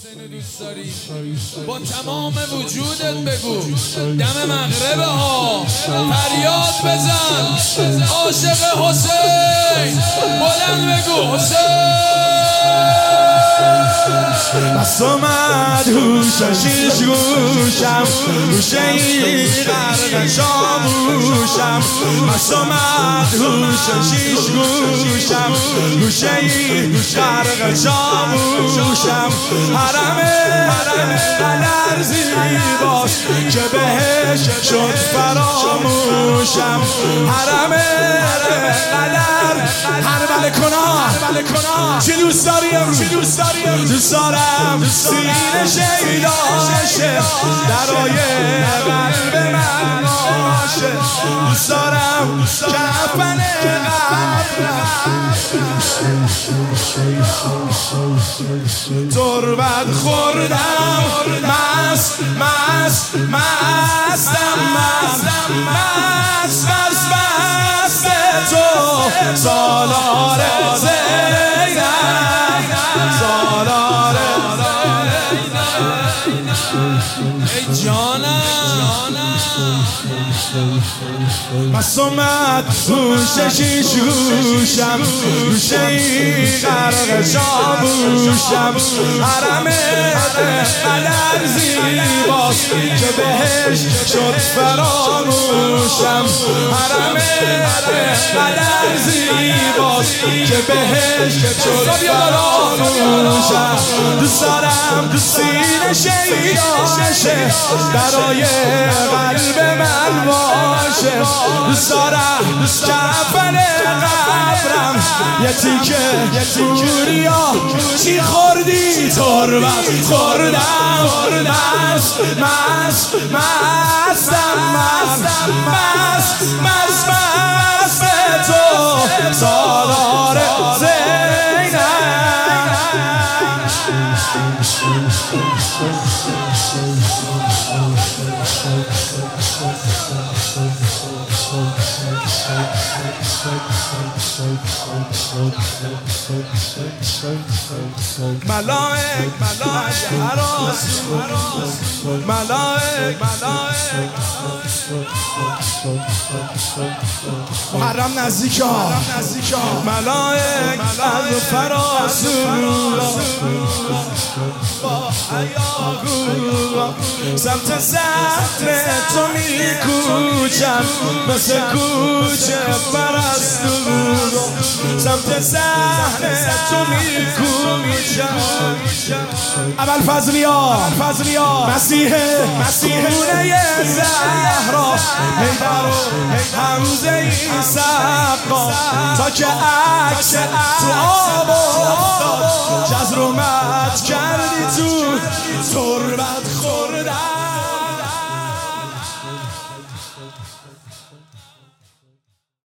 حسین دوست داری با تمام وجودت بگو دم مغربه ها فریاد بزن عاشق حسین بلند بگو حسین بس آمد هوش شیش گوشم هوشه ای غرق شاموشم بس آمد هوش شیش گوشم هوشه ای غرق شاموشم حرم قدر زیباست که بهش شد فراموشم حرم قدر هر بله کنا چی دوست داری دوست دارم سینه شیداشه درای قلب من باشه دوست دارم کفن تربت خوردم مستم مست تو سالار زینب سالار ای جانم بس آمد هوش شیش گوشم هوشه ای غرق شاموشم حرم قدر زیباست که بهش شد فراموشم حرم قدر زیباست که بهش شد فراموشم دوست دارم سینه شیداشه درای قلب من باشه دوست دارم کفن قبرم یه تیکه گوریا چی خوردی تربت خوردم مست تو سالار زینب ملائک محرم نزدیکا ملائک از فراسون با حیاهو سمت زهر تو میکوچم مثل کوچه پرستو سمت زهر تو میکوچم اول فضلیا مسیح خونه زهرا حیدر و حمزه ای سقا تا که عکس تو